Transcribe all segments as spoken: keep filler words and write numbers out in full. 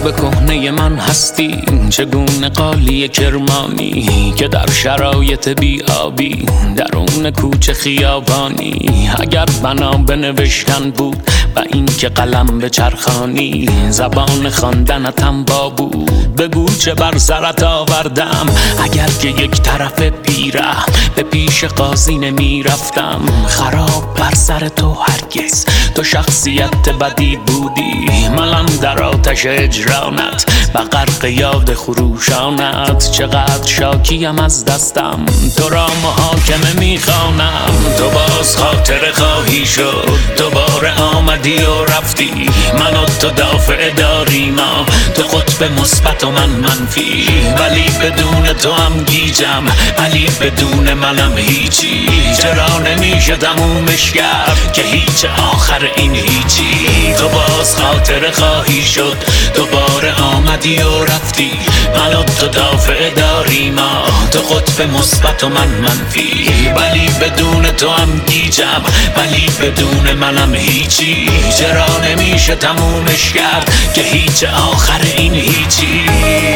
به کهنه من هستی، چگونه قالی کرمانی که در شرایط بیابی درون کوچه خیابانی. اگر بنا به نوشتن بود و این که قلم به چرخانی، زبان خواندنتم با بود بگو چه بر سرت آوردم. اگر که یک طرف پیره به پیش قاضی نمی رفتم، خراب بر سر تو هرگز تو شخصیت بدی بودی. ملم در آتش اجرانت و غرق یاد خروشانت، چقدر شاکیم از دستم تو را محاکمه میخوانم. تو باز خاطر خواهی شد، دوباره آمدی و رفتی، من و تو دافع داری ما، تو قطب مثبت و من منفی. ولی بدون تو هم گیجم، ولی بدون منم هیچی. چرا نمیشه تمومش کرد که هیچ آخر این هیچی. تو باز خاطر خواهی شد، دوباره آمدی و رفتی، من و تو دافع داری ما، تو قطب مثبت و من منفی. ولی بدون تو هم گیجم، ولی بدون منم هیچی. چرا نمیشه تمومش کرد که هیچ آخر این هیچی.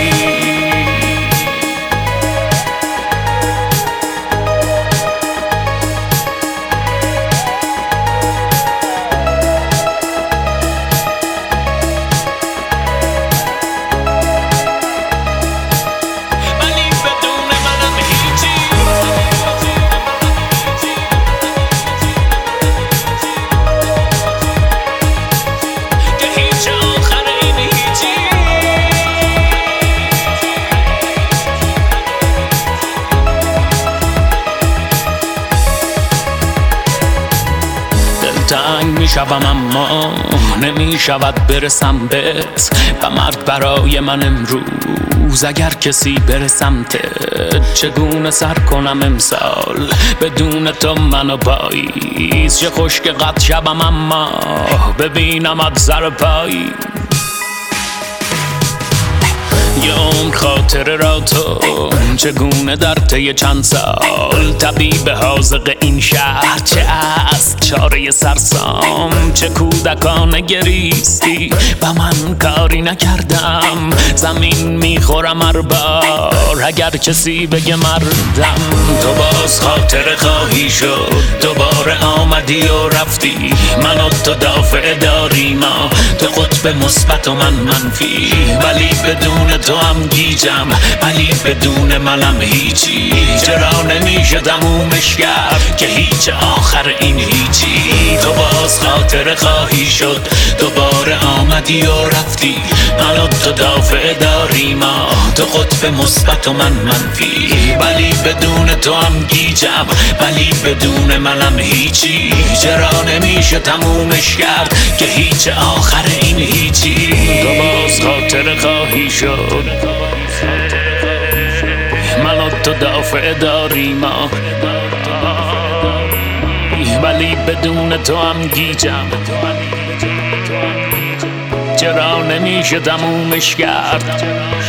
تنگ می شوم اما نمی شود برسم بهت، و مرگ برای من امروز اگر کسی بره سمتت. چگونه سر کنم امسال بدون تو منو پاییز، چه خوش که قد شبم اما ببینمت سر پایی. یه عمر خاطره را تو چگونه در طی چند سال، طبیب حاذق این شهر چه است چاره سرسام. چه کودکانه گریستی و من کاری نکردم، زمین میخورم هر بار اگر کسی بگه مردم. تو باز خاطره خواهی شد، دوباره آمدی و رفتی، من و تو دافع داری ما، تو قطب مثبت و من منفی. ولی بدون تو هم گیجم، ولی بدون منم هیچی. چرا نمیشه تمومش کرد که هیچ آخر این هیچی. تو باز خاطره خواهی شد، دوباره آمدی و رفتی، من و تو دافع داری ما، تو قطب مثبت و من منفی. ولی بدون تو هم گیجم، ولی بدون منم هیچی. چرا نمیشه تمومش کرد که هیچ آخر این هیچی. تو باز خاطره خواهی شد، من و تو دافع داری ما، ولی بدون تو هم گیجم. چرا نمیشه تمومش کرد